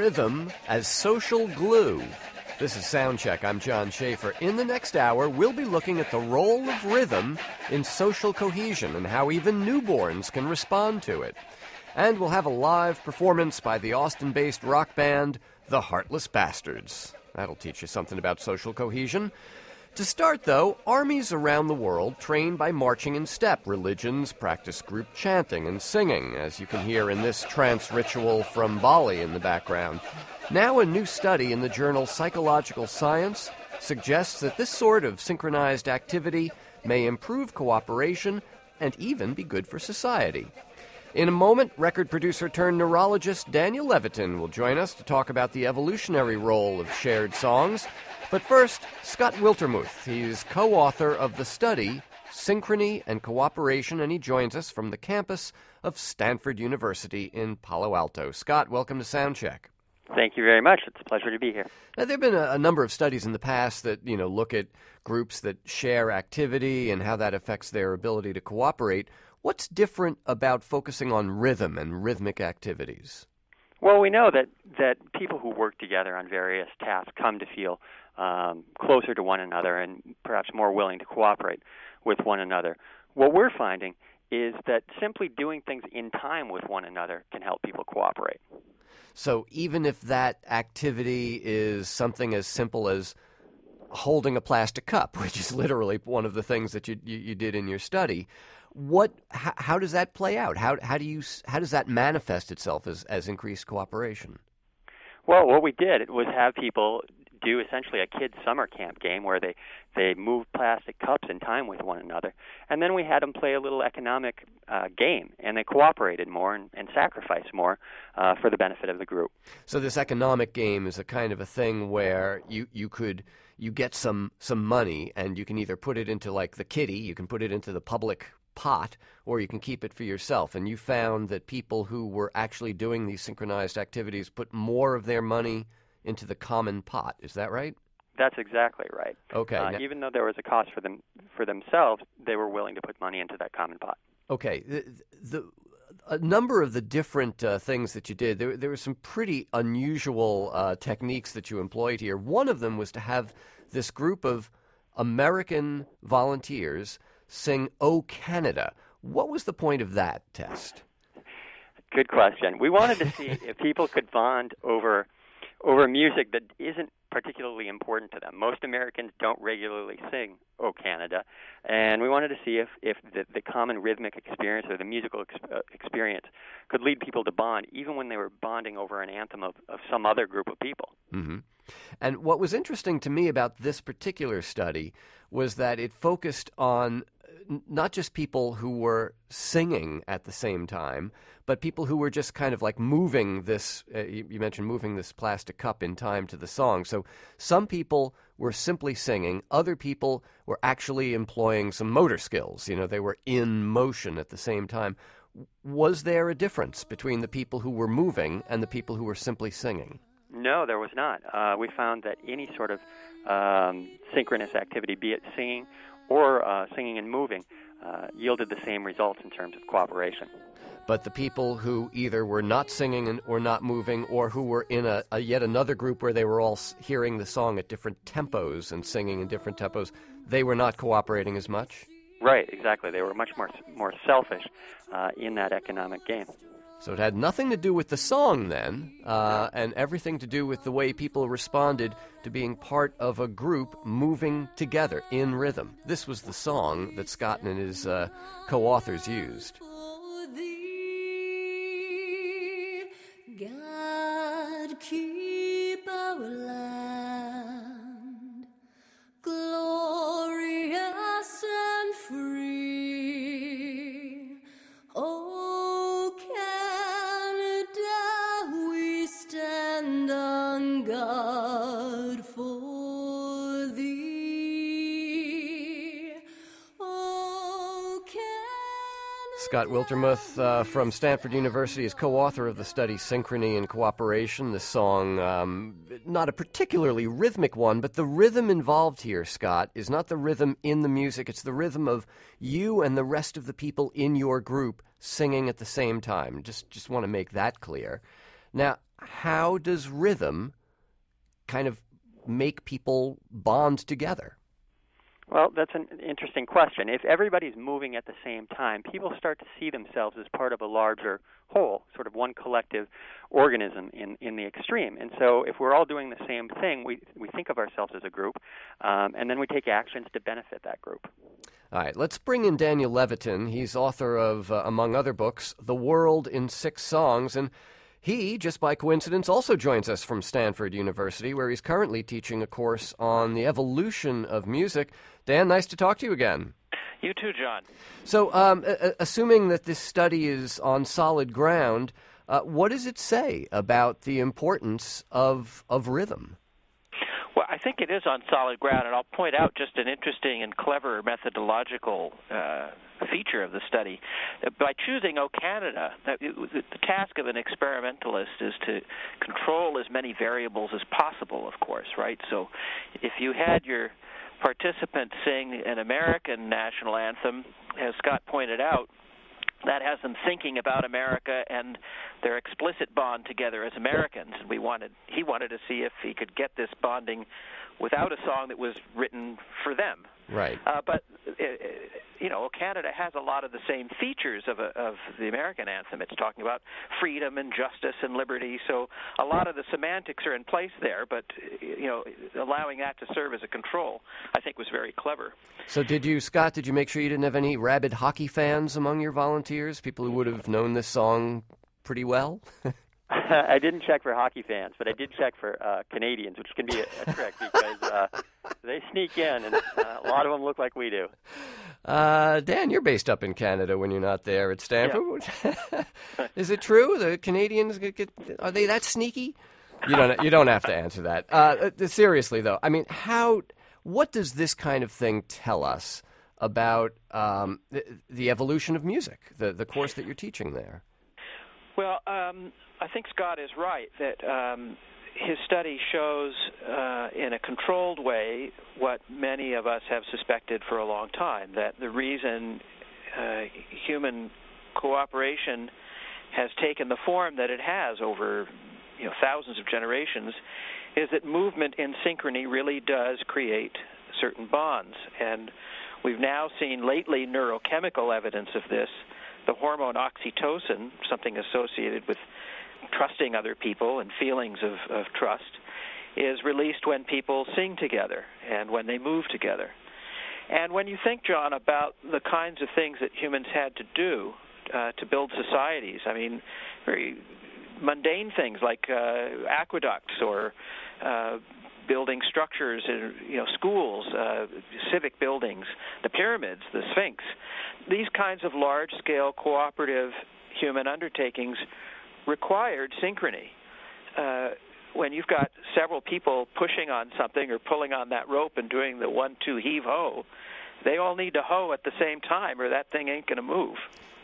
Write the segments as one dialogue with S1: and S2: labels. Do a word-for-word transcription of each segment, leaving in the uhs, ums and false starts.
S1: rhythm as social glue. This is Soundcheck. I'm John Schaefer. In the next hour, we'll be looking at the role of rhythm in social cohesion and how even newborns can respond to it. And we'll have a live performance by the Austin-based rock band, The Heartless Bastards. That'll teach you something about social cohesion. To start, though, armies around the world train by marching in step. Religions practice group chanting and singing, as you can hear in this trance ritual from Bali in the background. Now a new study in the journal Psychological Science suggests that this sort of synchronized activity may improve cooperation and even be good for society. In a moment, record producer turned neurologist Daniel Levitin will join us to talk about the evolutionary role of shared songs. But first, Scott Wiltermuth. He's co-author of the study, Synchrony and Cooperation, and he joins us from the campus of Stanford University in Palo Alto. Scott, welcome to Soundcheck.
S2: Thank you very much. It's a pleasure to be here.
S1: Now, there have been a, a number of studies in the past that, you know, look at groups that share activity and how that affects their ability to cooperate. What's different about focusing on rhythm and rhythmic activities?
S2: Well, we know that, that people who work together on various tasks come to feel um, closer to one another and perhaps more willing to cooperate with one another. What we're finding is that simply doing things in time with one another can help people cooperate.
S1: So even if that activity is something as simple as holding a plastic cup, which is literally one of the things that you you, you did in your study, what how, how does that play out? How how do you how does that manifest itself as as increased cooperation?
S2: Well, what we did was have people do essentially a kids' summer camp game where they, they moved plastic cups in time with one another. And then we had them play a little economic uh, game, and they cooperated more and, and sacrificed more uh, for the benefit of the group.
S1: So this economic game is a kind of a thing where you, you could you get some, some money, and you can either put it into like the kitty, you can put it into the public pot, or you can keep it for yourself. And you found that people who were actually doing these synchronized activities put more of their money into the common pot. Is that right?
S2: That's exactly right.
S1: Okay.
S2: Uh,
S1: now,
S2: even though there was a cost for them for themselves, they were willing to put money into that common pot.
S1: Okay. The, the a number of the different uh, things that you did, there there were some pretty unusual uh, techniques that you employed here. One of them was to have this group of American volunteers sing "O Canada." What was the point of that test?
S2: Good question. We wanted to see if people could bond over over music that isn't particularly important to them. Most Americans don't regularly sing "O Canada," and we wanted to see if, if the, the common rhythmic experience or the musical ex- uh, experience could lead people to bond, even when they were bonding over an anthem of, of some other group of people.
S1: Mm-hmm. And what was interesting to me about this particular study was that it focused on not just people who were singing at the same time, but people who were just kind of like moving this, uh, you, you mentioned moving this plastic cup in time to the song. So some people were simply singing. Other people were actually employing some motor skills. You know, they were in motion at the same time. Was there a difference between the people who were moving and the people who were simply singing?
S2: No, there was not. Uh, we found that any sort of um, synchronous activity, be it singing or uh, singing and moving, uh, yielded the same results in terms of cooperation.
S1: But the people who either were not singing and, or not moving, or who were in a, a yet another group where they were all hearing the song at different tempos and singing in different tempos, they were not cooperating as much?
S2: Right, exactly. They were much more more selfish uh, in that economic game.
S1: So it had nothing to do with the song then, uh, and everything to do with the way people responded to being part of a group moving together in rhythm. This was the song that Scott and his uh, co-authors used.
S3: God, keep our land glorious and free. Oh, Canada, we stand on guard for thee. Oh, Canada.
S1: Scott Wiltermuth uh, from Stanford University is co-author of the study Synchrony and Cooperation. The song, um, not a particularly rhythmic one, but the rhythm involved here, Scott, is not the rhythm in the music. It's the rhythm of you and the rest of the people in your group singing at the same time. Just, just want to make that clear. Now, how does rhythm kind of make people bond together?
S2: Well, that's an interesting question. If everybody's moving at the same time, people start to see themselves as part of a larger whole, sort of one collective organism in, in the extreme. And so if we're all doing the same thing, we, we think of ourselves as a group, um, and then we take actions to benefit that group.
S1: All right, let's bring in Daniel Levitin. He's author of, uh, among other books, The World in Six Songs, and he, just by coincidence, also joins us from Stanford University, where he's currently teaching a course on the evolution of music. Dan, nice to talk to you again.
S4: You too, John.
S1: So, um, a- assuming that this study is on solid ground, uh, what does it say about the importance of of rhythm?
S4: Well, I think it is on solid ground, and I'll point out just an interesting and clever methodological uh, feature of the study. By choosing O Canada, the task of an experimentalist is to control as many variables as possible, of course, right? So if you had your participants sing an American national anthem, as Scott pointed out, that has them thinking about America and their explicit bond together as Americans. We wanted, he wanted to see if he could get this bonding without a song that was written for them.
S1: Right.
S4: Uh, but, uh, you know, Canada has a lot of the same features of, a, of the American anthem. It's talking about freedom and justice and liberty. So a lot of the semantics are in place there, but, you know, allowing that to serve as a control, I think, was very clever.
S1: So did you, Scott, did you make sure you didn't have any rabid hockey fans among your volunteers, people who would have known this song pretty well?
S2: I didn't check for hockey fans, but I did check for uh, Canadians, which can be a, a trick because uh, they sneak in, and uh, a lot of them look like we do.
S1: Uh, Dan, you're based up in Canada when you're not there at Stanford.
S2: Yeah.
S1: Is it true the Canadians get, get are they that sneaky? You don't. You don't have to answer that. Uh, seriously, though, I mean, how? What does this kind of thing tell us about um, the, the evolution of music? The the course that you're teaching there.
S4: Well, um, I think Scott is right that um, his study shows uh, in a controlled way what many of us have suspected for a long time, that the reason uh, human cooperation has taken the form that it has over you know, thousands of generations is that movement in synchrony really does create certain bonds. And we've now seen lately neurochemical evidence of this. The hormone oxytocin, something associated with trusting other people and feelings of, of trust, is released when people sing together and when they move together. And when you think, John, about the kinds of things that humans had to do uh, to build societies, I mean, very mundane things like uh, aqueducts or uh, building structures in you know schools, uh, civic buildings, the pyramids, the Sphinx. These kinds of large-scale cooperative human undertakings required synchrony. Uh, when you've got several people pushing on something or pulling on that rope and doing the one-two heave-ho, they all need to hoe at the same time or that thing ain't going to move.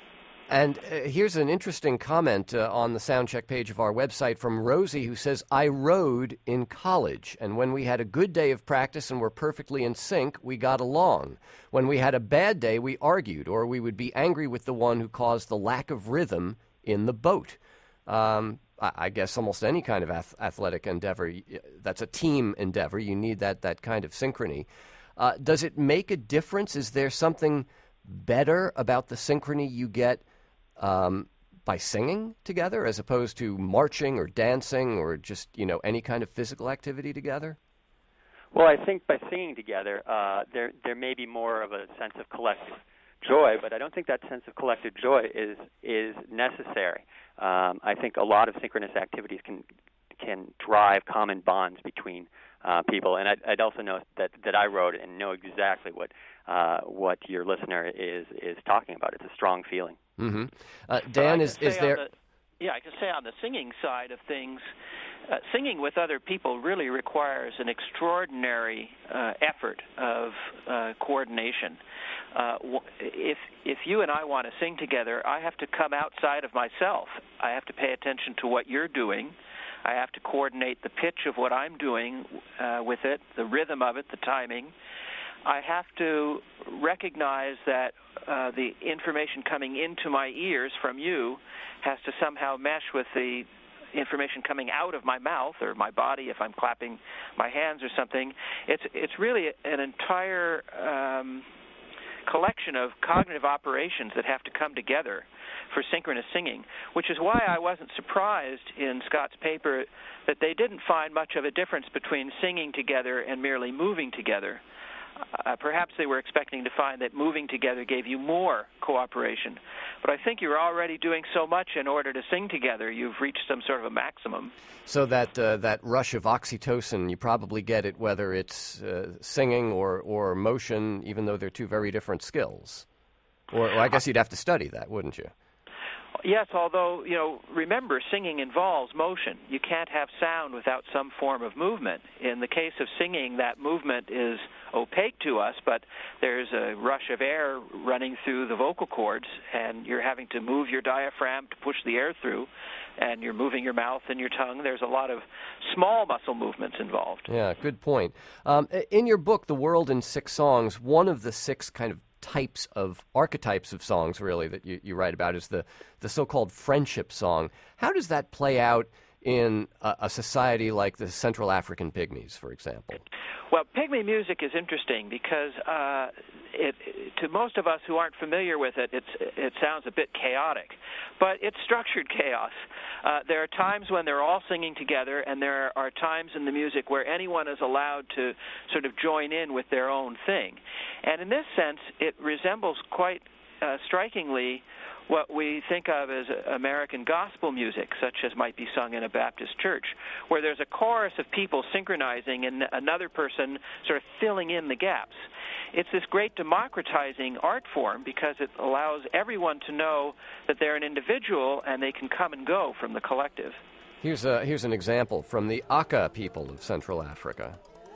S1: And uh, here's an interesting comment uh, on the Soundcheck page of our website from Rosie, who says, I rode in college, and when we had a good day of practice and were perfectly in sync, we got along. When we had a bad day, we argued, or we would be angry with the one who caused the lack of rhythm in the boat. Um, I, I guess almost any kind of ath- athletic endeavor, that's a team endeavor. You need that, that kind of synchrony. Uh, does it make a difference? Is there something better about the synchrony you get Um, by singing together as opposed to marching or dancing or just, you know, any kind of physical activity together?
S2: Well, I think by singing together, uh, there there may be more of a sense of collective joy, but I don't think that sense of collective joy is is necessary. Um, I think a lot of synchronous activities can can drive common bonds between uh, people, and I'd, I'd also know that, that I wrote and know exactly what uh, what your listener is is talking about. It's a strong feeling.
S1: Mm-hmm. Uh, Dan, is, is there...
S4: The, yeah, I can say on the singing side of things, uh, singing with other people really requires an extraordinary uh, effort of uh, coordination. Uh, if if you and I want to sing together, I have to come outside of myself. I have to pay attention to what you're doing. I have to coordinate the pitch of what I'm doing uh, with it, the rhythm of it, the timing. I have to recognize that uh, the information coming into my ears from you has to somehow mesh with the information coming out of my mouth or my body if I'm clapping my hands or something. It's it's really an entire um, collection of cognitive operations that have to come together for synchronous singing, which is why I wasn't surprised in Scott's paper that they didn't find much of a difference between singing together and merely moving together. Uh, perhaps they were expecting to find that moving together gave you more cooperation. But I think you're already doing so much in order to sing together, you've reached some sort of a maximum.
S1: So that uh, that rush of oxytocin, you probably get it whether it's uh, singing or, or motion, even though they're two very different skills. Or, or I guess you'd have to study that, wouldn't you?
S4: Yes, although, you know, remember, singing involves motion. You can't have sound without some form of movement. In the case of singing, that movement is opaque to us, but there's a rush of air running through the vocal cords, and you're having to move your diaphragm to push the air through, and you're moving your mouth and your tongue. There's a lot of small muscle movements involved.
S1: Yeah, good point. Um, in your book, The World in Six Songs, one of the six kind of types of archetypes of songs, really, that you, you write about is the, the so-called friendship song. How does that play out in a, a society like the Central African Pygmies, for example?
S4: Well, Pygmy music is interesting because uh, it, to most of us who aren't familiar with it, it's, it sounds a bit chaotic. But it's structured chaos. Uh, there are times when they're all singing together, and there are times in the music where anyone is allowed to sort of join in with their own thing. And in this sense, it resembles quite uh, strikingly what we think of as American gospel music, such as might be sung in a Baptist church, where there's a chorus of people synchronizing and another person sort of filling in the gaps. It's this great democratizing art form because it allows everyone to know that they're an individual and they can come and go from the collective.
S1: Here's, a, here's an example from the Aka people of Central Africa.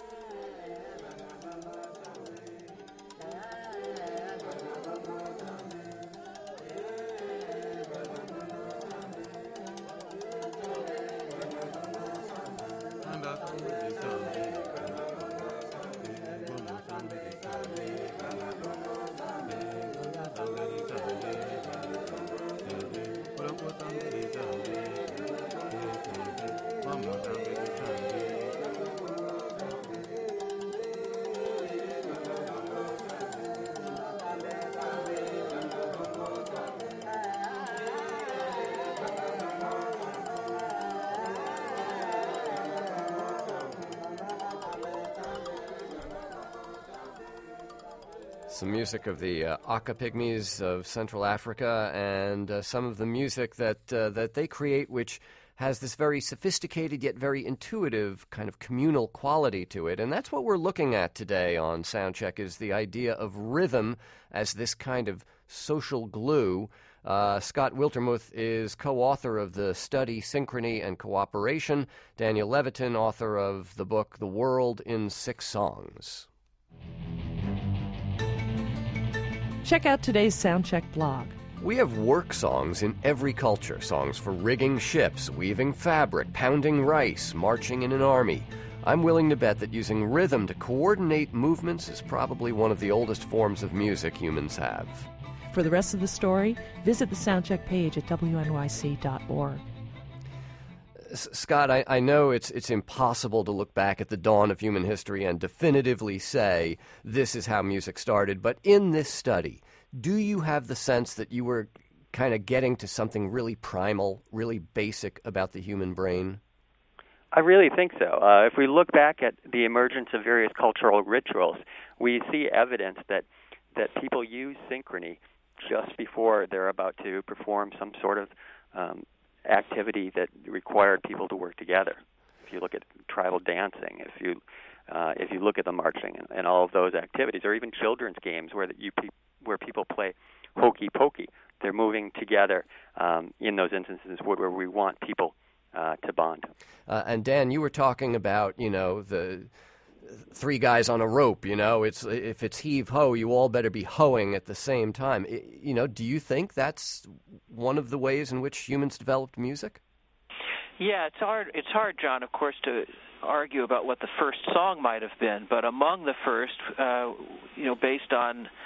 S1: Some music of the uh, Aka Pygmies of Central Africa, and uh, some of the music that uh, that they create, which has this very sophisticated yet very intuitive kind of communal quality to it. And that's what we're looking at today on Soundcheck, is the idea of rhythm as this kind of social glue. Uh, Scott Wiltermuth is co-author of the study Synchrony and Cooperation. Daniel Levitin, author of the book The World in Six Songs.
S5: Check out today's Soundcheck blog.
S1: We have work songs in every culture, songs for rigging ships, weaving fabric, pounding rice, marching in an army. I'm willing to bet that using rhythm to coordinate movements is probably one of the oldest forms of music humans have.
S5: For the rest of the story, visit the Soundcheck page at W N Y C dot org.
S1: Scott, I, I know it's it's impossible to look back at the dawn of human history and definitively say this is how music started, but in this study, do you have the sense that you were kind of getting to something really primal, really basic about the human brain?
S2: I really think so. Uh, if we look back at the emergence of various cultural rituals, we see evidence that, that people use synchrony just before they're about to perform some sort of um, activity that required people to work together. If you look at tribal dancing, if you uh, if you look at the marching and, and all of those activities, or even children's games where that you pe- where people play hokey pokey, they're moving together um, in those instances where we want people uh, to bond.
S1: Uh, and Dan, you were talking about, you know, the three guys on a rope. You know, it's if it's heave ho, you all better be hoeing at the same time. It, you know, do you think that's one of the ways in which humans developed music?
S4: Yeah, it's hard. It's hard, John, of course, to argue about what the first song might have been. But among the first, uh, you know, based on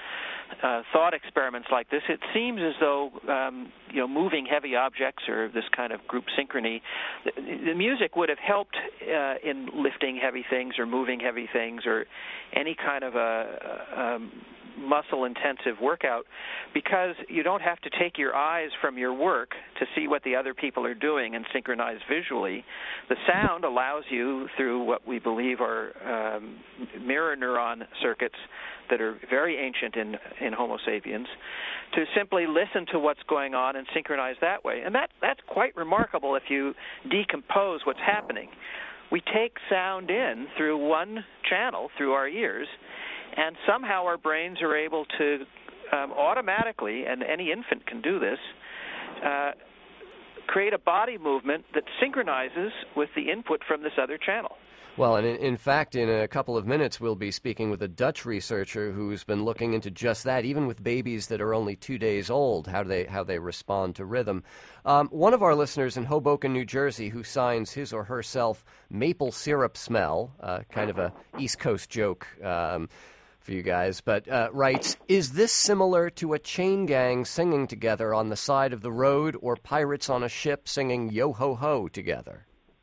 S4: uh, thought experiments like this, it seems as though um, you know moving heavy objects or this kind of group synchrony, the, the music would have helped uh, in lifting heavy things or moving heavy things or any kind of a, a, a muscle-intensive workout, because you don't have to take your eyes from your work to see what the other people are doing and synchronize visually. The sound allows you, through what we believe are um, mirror neuron circuits that are very ancient in, in Homo sapiens, to simply listen to what's going on and synchronize that way. And that that's quite remarkable if you decompose what's happening. We take sound in through one channel, through our ears, and somehow our brains are able to um, automatically, and any infant can do this, uh, create a body movement that synchronizes with the input from this other channel.
S1: Well, and in, in fact, in a couple of minutes, we'll be speaking with a Dutch researcher who's been looking into just that, even with babies that are only two days old, how they how they respond to rhythm. Um, one of our listeners in Hoboken, New Jersey, who signs his or herself Maple Syrup Smell, uh, kind of a East Coast joke um, for you guys, but uh, writes, is this similar to a chain gang singing together on the side of the road or pirates on a ship singing yo-ho-ho together?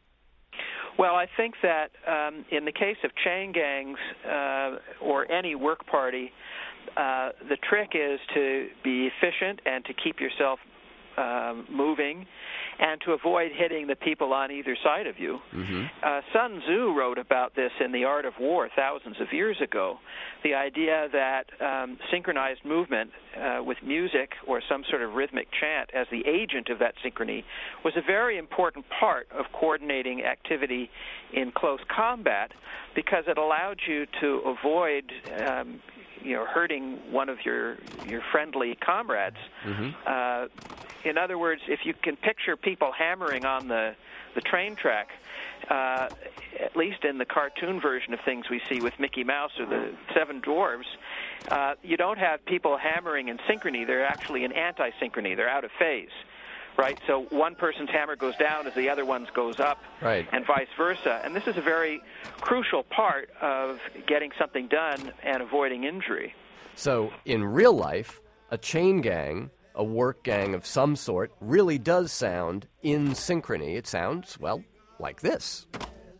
S4: Well, I think that um, in the case of chain gangs uh, or any work party, uh, the trick is to be efficient and to keep yourself um, moving and to avoid hitting the people on either side of you. Mm-hmm. Uh, Sun Tzu wrote about this in The Art of War thousands of years ago, the idea that um, synchronized movement uh, with music or some sort of rhythmic chant as the agent of that synchrony was a very important part of coordinating activity in close combat, because it allowed you to avoid um, you know, hurting one of your your friendly comrades. Mm-hmm. Uh, in other words, if you can picture people hammering on the the train track, uh, at least in the cartoon version of things we see with Mickey Mouse or the Seven Dwarfs, uh, you don't have people hammering in synchrony. They're actually in anti-synchrony. They're out of phase. Right, so one person's hammer goes down as the other one's goes up,
S1: right,
S4: and vice versa. And this is a very crucial part of getting something done and avoiding injury.
S1: So in real life, a chain gang, a work gang of some sort, really does sound in synchrony. It sounds, well, like this.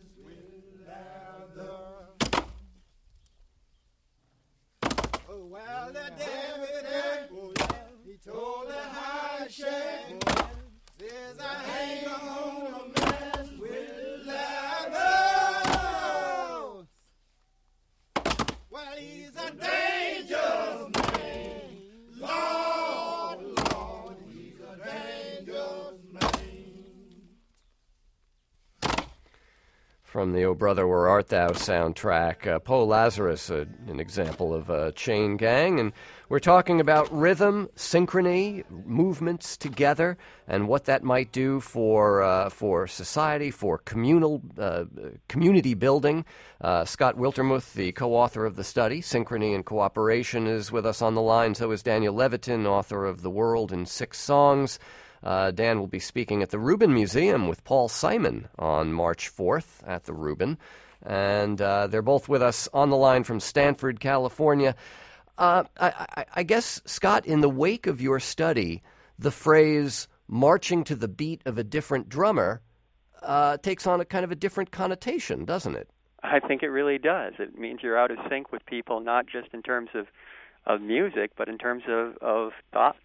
S1: From the Oh Brother, Where Art Thou soundtrack, uh, Poe Lazarus, uh, an example of a chain gang, and we're talking about rhythm, synchrony, movements together, and what that might do for uh, for society, for communal uh, community building. Uh, Scott Wiltermuth, the co-author of the study, Synchrony and Cooperation, is with us on the line. So is Daniel Levitin, author of The World in Six Songs. Uh, Dan will be speaking at the Rubin Museum with Paul Simon on March fourth at the Rubin. And uh, they're both with us on the line from Stanford, California. Uh, I, I, I guess, Scott, in the wake of your study, the phrase marching to the beat of a different drummer uh, takes on a kind of a different connotation, doesn't it?
S2: I think it really does. It means you're out of sync with people, not just in terms of, of music, but in terms of, of thought.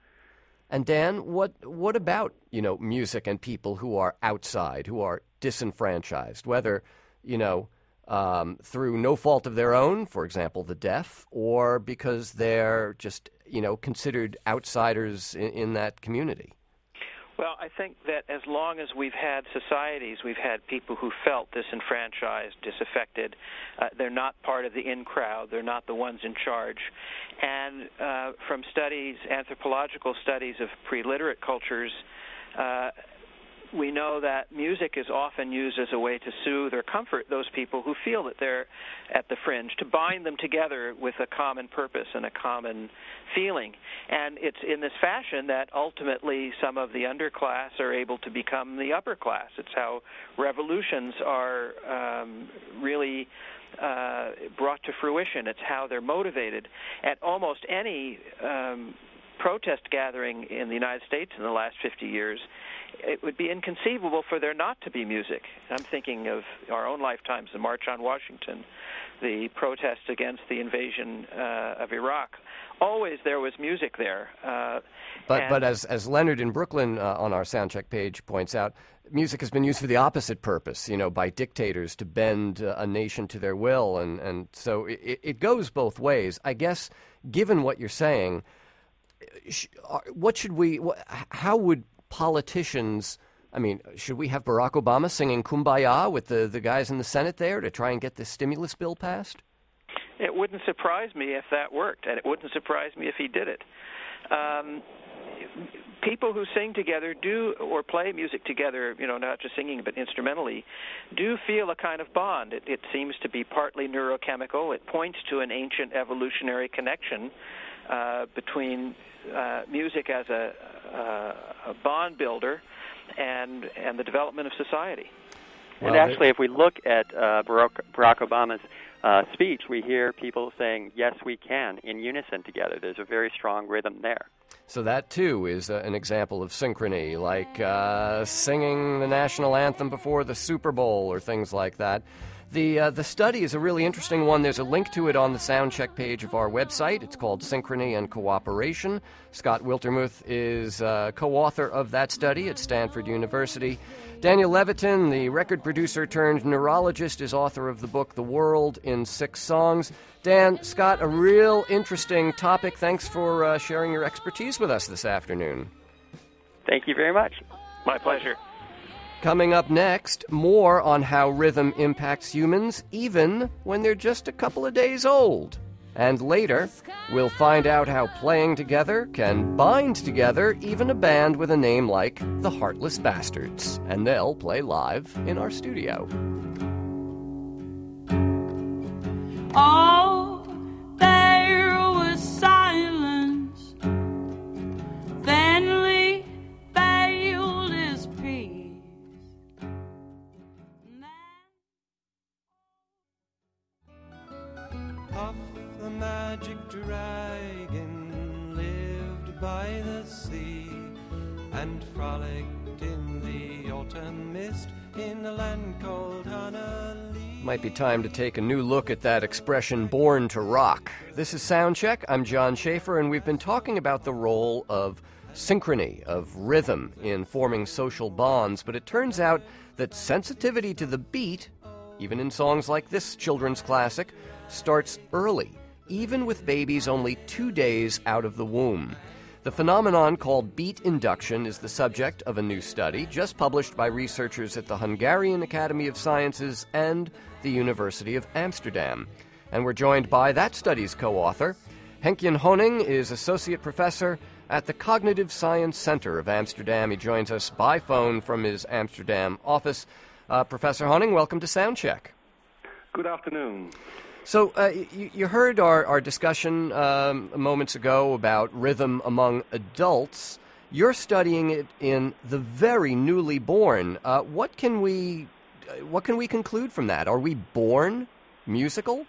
S1: And Dan, what what about, you know, music and people who are outside, who are disenfranchised, whether, you know, um, through no fault of their own, for example, the deaf, or because they're just, you know, considered outsiders in, in that community?
S4: Well, I think that as long as we've had societies, we've had people who felt disenfranchised, disaffected. Uh, they're not part of the in crowd. They're not the ones in charge. And uh, from studies, anthropological studies of pre-literate cultures, uh, we know that music is often used as a way to soothe or comfort those people who feel that they're at the fringe, to bind them together with a common purpose and a common feeling. And it's in this fashion that ultimately some of the underclass are able to become the upper class. It's how revolutions are um, really uh, brought to fruition. It's how they're motivated. At almost any um, protest gathering in the United States in the last fifty years, it would be inconceivable for there not to be music. I'm thinking of our own lifetimes, the March on Washington, the protests against the invasion uh, of Iraq. Always there was music there. Uh,
S1: but but as as Leonard in Brooklyn uh, on our Soundcheck page points out, music has been used for the opposite purpose, you know, by dictators to bend uh, a nation to their will. And, and so it, it goes both ways. I guess, given what you're saying, sh- what should we, wh- how would politicians, I mean, should we have Barack Obama singing Kumbaya with the, the guys in the Senate there to try and get this stimulus bill passed?
S4: It wouldn't surprise me if that worked, and it wouldn't surprise me if he did it. Um, people who sing together do, or play music together, you know, not just singing but instrumentally, do feel a kind of bond. It, it seems to be partly neurochemical. It points to an ancient evolutionary connection uh, between uh, music as a, uh, a bond builder and and the development of society.
S2: And actually, if we look at uh, Barack, Barack Obama's uh, speech, we hear people saying, yes, we can, in unison together. There's a very strong rhythm there.
S1: So that, too, is uh, an example of synchrony, like uh, singing the national anthem before the Super Bowl or things like that. The uh, the study is a really interesting one. There's a link to it on the Soundcheck page of our website. It's called Synchrony and Cooperation. Scott Wiltermuth is uh, co-author of that study at Stanford University. Daniel Levitin, the record producer turned neurologist, is author of the book The World in Six Songs. Dan, Scott, a real interesting topic. Thanks for uh, sharing your expertise with us this afternoon.
S2: Thank you very much.
S4: My pleasure.
S1: Coming up next, more on how rhythm impacts humans even when they're just a couple of days old. And later, we'll find out how playing together can bind together even a band with a name like the Heartless Bastards. And they'll play live in our studio.
S3: Oh, there was silence. Then we veiled his peace.
S6: Puff the magic dragon lived by the sea and frolicked in the autumn mist in a land called Honolulu.
S1: Might be time to take a new look at that expression, born to rock. This is Soundcheck. I'm John Schaefer, and we've been talking about the role of synchrony, of rhythm in forming social bonds, but it turns out that sensitivity to the beat, even in songs like this children's classic, starts early, even with babies only two days out of the womb. The phenomenon called beat induction is the subject of a new study just published by researchers at the Hungarian Academy of Sciences and the University of Amsterdam. And we're joined by that study's co-author. Henk-Jan Honing is associate professor at the Cognitive Science Center of Amsterdam. He joins us by phone from his Amsterdam office. Uh, Professor Honing, welcome to Soundcheck.
S7: Good afternoon.
S1: So uh, you, you heard our, our discussion um, moments ago about rhythm among adults. You're studying it in the very newly born. Uh, what can we what can we conclude from that? Are we born musical?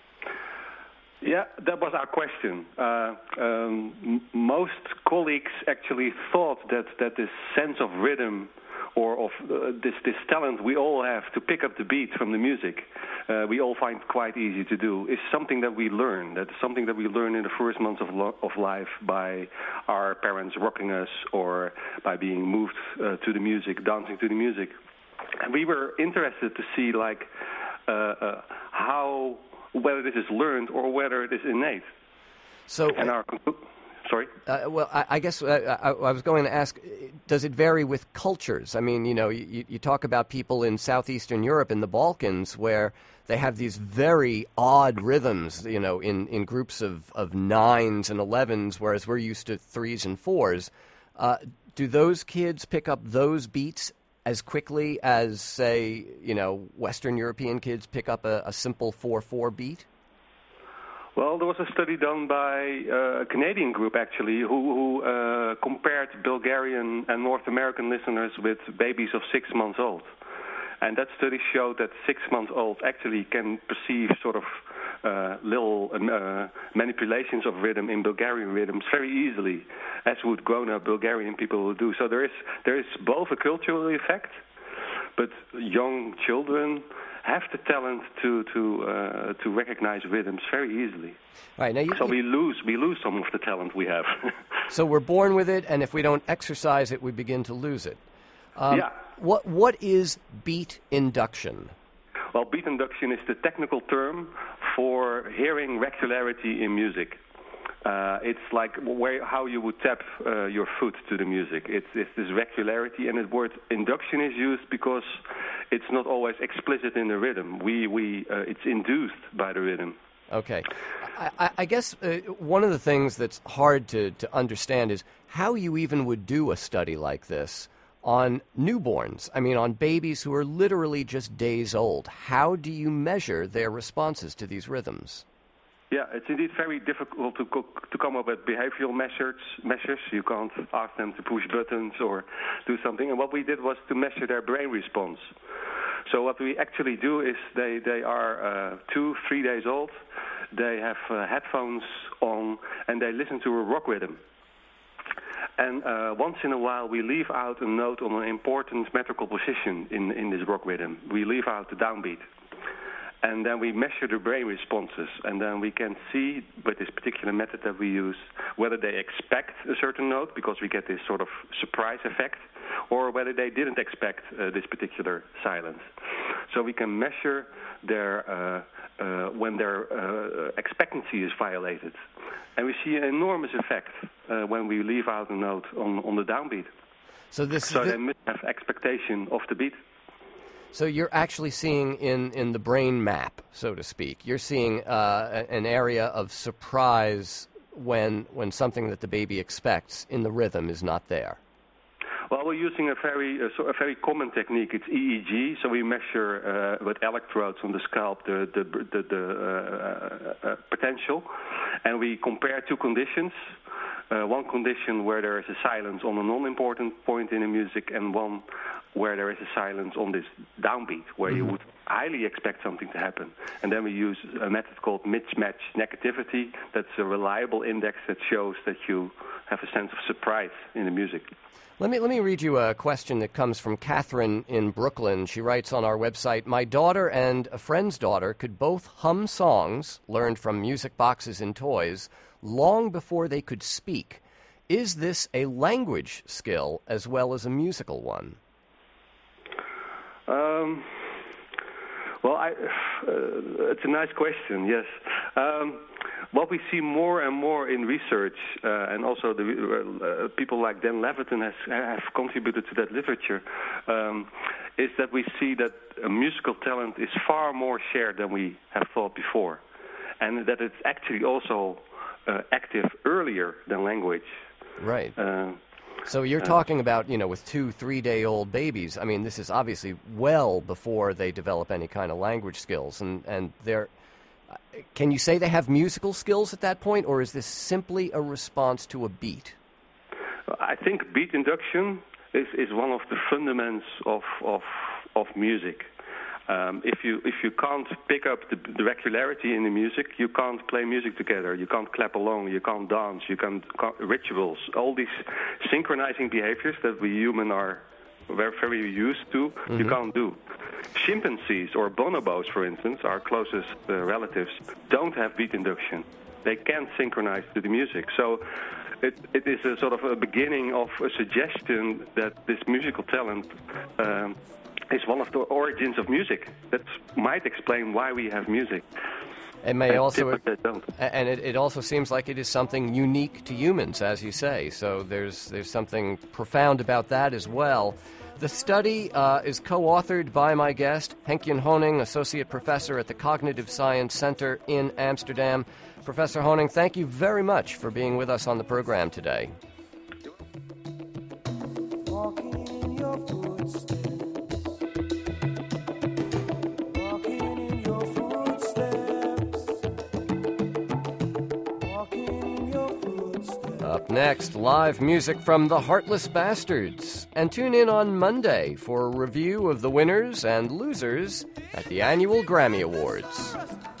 S7: Yeah, that was our question. Uh, um, m- most colleagues actually thought that, that this sense of rhythm or of uh, this, this talent we all have to pick up the beat from the music, uh, we all find quite easy to do, is something that we learn. That's something that we learn in the first months of, lo- of life by our parents rocking us or by being moved uh, to the music, dancing to the music. And we were interested to see like uh, uh, how, whether this is learned or whether it is innate.
S1: So,
S7: and our Sorry?
S1: Uh, well, I, I guess uh, I, I was going to ask, does it vary with cultures? I mean, you know, you, you talk about people in southeastern Europe, in the Balkans, where they have these very odd rhythms, you know, in, in groups of, of nines and elevens, whereas we're used to threes and fours. Uh, do those kids pick up those beats as quickly as, say, you know, Western European kids pick up a, a simple four four beat?
S7: Well, there was a study done by uh, a Canadian group, actually, who, who uh, compared Bulgarian and North American listeners with babies of six months old. And that study showed that six-month-olds actually can perceive sort of uh, little uh, manipulations of rhythm in Bulgarian rhythms very easily, as would grown-up Bulgarian people would do. So there is there is both a cultural effect, but young children have the talent to to uh, to recognize rhythms very easily.
S1: Right, now you,
S7: so we lose we lose some of the talent we have.
S1: So we're born with it, and if we don't exercise it, we begin to lose it. Um,
S7: yeah.
S1: What what is beat induction?
S7: Well, beat induction is the technical term for hearing regularity in music. Uh, it's like where, how you would tap uh, your foot to the music. It's, it's this regularity, and the word induction is used because it's not always explicit in the rhythm. We, we, uh, it's induced by the rhythm.
S1: Okay. I, I guess uh, one of the things that's hard to, to understand is how you even would do a study like this on newborns. I mean, on babies who are literally just days old. How do you measure their responses to these rhythms?
S7: Yeah, it's indeed very difficult to co- to come up with behavioral measures. Measures. You can't ask them to push buttons or do something. And what we did was to measure their brain response. So what we actually do is they, they are uh, two, three days old. They have uh, headphones on, and they listen to a rock rhythm. And uh, once in a while, we leave out a note on an important metrical position in, in this rock rhythm. We leave out the downbeat. And then we measure the brain responses, and then we can see with this particular method that we use whether they expect a certain note, because we get this sort of surprise effect, or whether they didn't expect uh, this particular silence. So we can measure their uh, uh, when their uh, expectancy is violated. And we see an enormous effect uh, when we leave out a note on, on the downbeat.
S1: So this
S7: so
S1: th-
S7: they must have expectation of the beat.
S1: So you're actually seeing in, in the brain map, so to speak, you're seeing uh, an area of surprise when when something that the baby expects in the rhythm is not there.
S7: Well, we're using a very uh, so a very common technique. It's E E G, so we measure uh, with electrodes on the scalp the the the, the uh, uh, potential, and we compare two conditions. Uh, one condition where there is a silence on a non-important point in the music, and one where there is a silence on this downbeat, where mm-hmm. you would highly expect something to happen. And then we use a method called mismatch negativity. That's a reliable index that shows that you have a sense of surprise in the music.
S1: Let me let me read you a question that comes from Catherine in Brooklyn. She writes on our website, "My daughter and a friend's daughter could both hum songs learned from music boxes and toys long before they could speak. Is this a language skill as well as a musical one?"
S7: Um, well, I, uh, it's a nice question, yes. Um, what we see more and more in research, uh, and also the uh, people like Dan Levitin has, have contributed to that literature, um, is that we see that a musical talent is far more shared than we have thought before, and that it's actually also uh, active earlier than language.
S1: Right.
S7: Uh,
S1: So you're talking about, you know, with two, three-day-old babies. I mean, this is obviously well before they develop any kind of language skills. And, and they're, can you say they have musical skills at that point, or is this simply a response to a beat?
S7: I think beat induction is, is one of the fundamentals of, of, of music. Um, if you if you can't pick up the, the regularity in the music, you can't play music together. You can't clap along. You can't dance. You can't, can't rituals. All these synchronizing behaviors that we human are very very used to, mm-hmm. you can't do. Chimpanzees or bonobos, for instance, our closest uh, relatives, don't have beat induction. They can't synchronize to the music. So it, it is a sort of a beginning of a suggestion that this musical talent Um, is one of the origins of music. That might explain why we have music.
S1: It may
S7: and
S1: also,
S7: don't.
S1: and it, it also seems like it is something unique to humans, as you say. So there's there's something profound about that as well. The study uh, is co-authored by my guest, Henk-Jan Honing, Associate Professor at the Cognitive Science Center in Amsterdam. Professor Honing, thank you very much for being with us on the program today.
S6: Walking in your footsteps.
S1: Up next, live music from the Heartless Bastards. And tune in on Monday for a review of the winners and losers at the annual Grammy Awards.